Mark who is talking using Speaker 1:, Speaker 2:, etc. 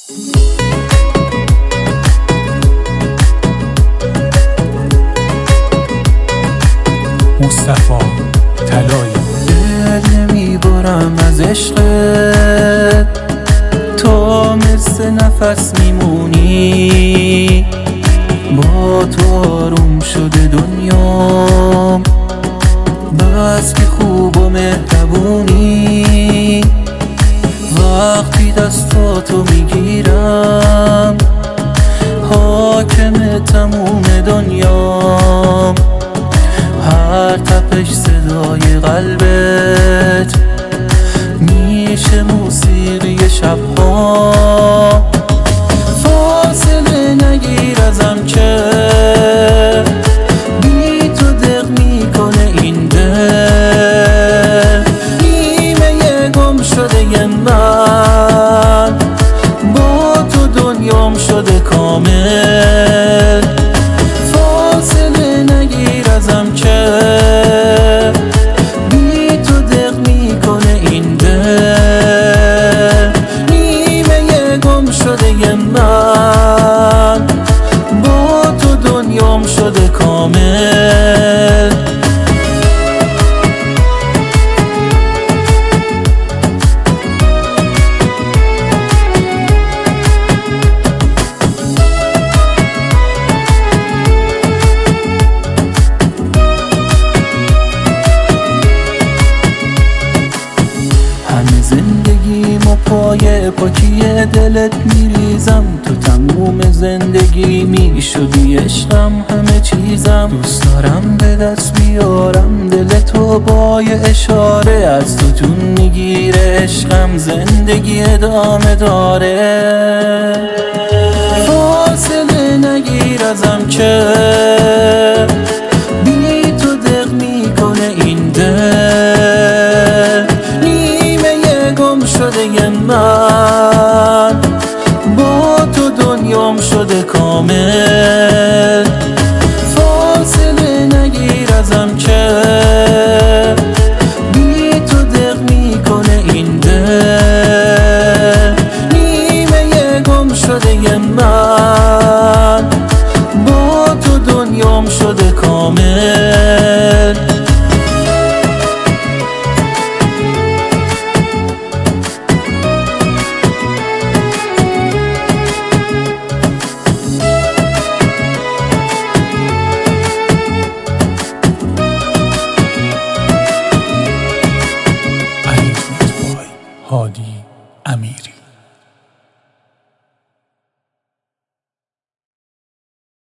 Speaker 1: مصطفی طلایی.
Speaker 2: دل نمیبرم از عشقت، تو مثل نفس میمونی، با تو آروم شده دنیام، بس که خوب و مهربونی. وقتی دستاتو میگیرم حاکم تموم دنیام، هر تپش صدای قلبت میشه موسیقی شبها. فاصله نگیر ازم که بی تو دق میکنه این دل، نیمه گم شده من، با تو دنیام شده کامل. فاصله نگیر ازم که بی تو دق میکنه این دل، نیمه گم شده من، با تو دنیام شده کامل. زندگیمو پای پاکی دلت میریزم، تو تموم زندگی میشدی عشقم، همه چیزم. دوست دارم به دست بیارم دل تو با یه اشاره، از تو جون میگیره عشقم، زندگی ادامه داره. فاصله نگیر ازم که بی تو دق میکنه این دل، گم شده من، با تو دنیام شده کامل.